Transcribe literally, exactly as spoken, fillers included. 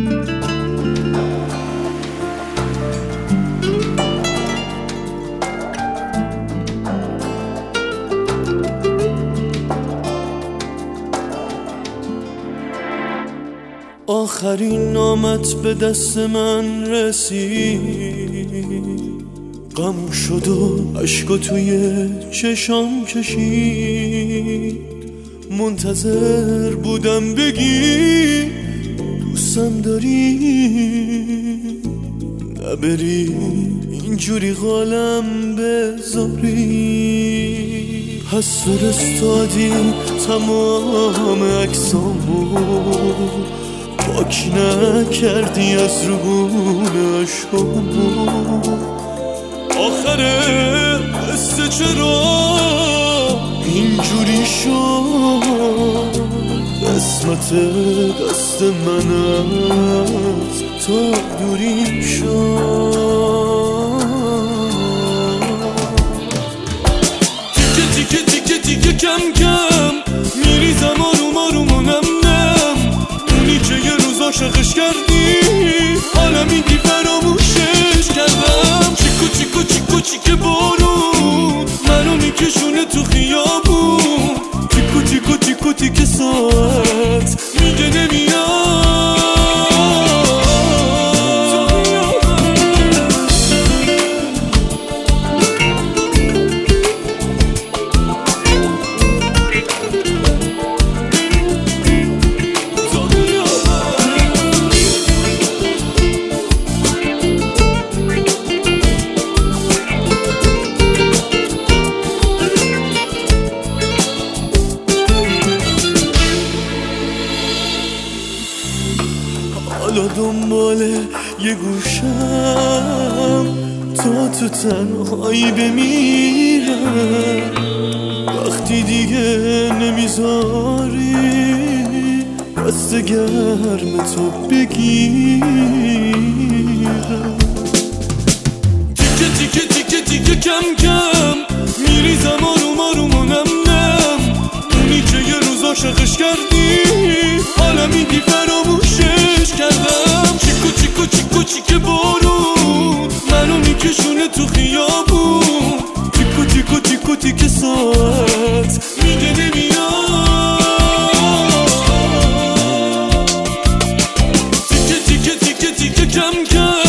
آخرین نامت به دست من رسید، غم شد و عشقو توی چشام کشید. منتظر بودم بگی دوستم داری، نبری اینجوری قالم بذاری. پس فرستادی تمام عکسامو، پاک نکردی از روبون عشقامو. آخره قصه چرا اینجوری شد؟ قسمت دست من از تو دوری شد. تیکه تیکه تیکه تیکه کم کم میریزم آروم آروم و نم نم. اونی که یه روز عاشقش کردی حالا میگی فراموشش کردم. چیکو چیکو چیکو چیکه بارون منو میکشونه تو خیابون. تیکو تیکو تیکو تیکه ساعت میگه نمیاد. حالا دنبال یه گوشم تا تو تنهایی بمیرم. وقتی دیگه نمیذاری دست گرم تو بگیرم. تیکه تیکه تیکه تیکه کم کم میریزم آروم آروم و نم نم. اونی که یه روز عاشقش کردی حالا میگی فراموشش کردم. چیکو چیکو چیکو چیکه بارون منو میکشونه تو خیابون. تیکو تیکو تیکو تیکه ساعت میگه نمیاد. تیکه تیکه تیکه تیکه کم کم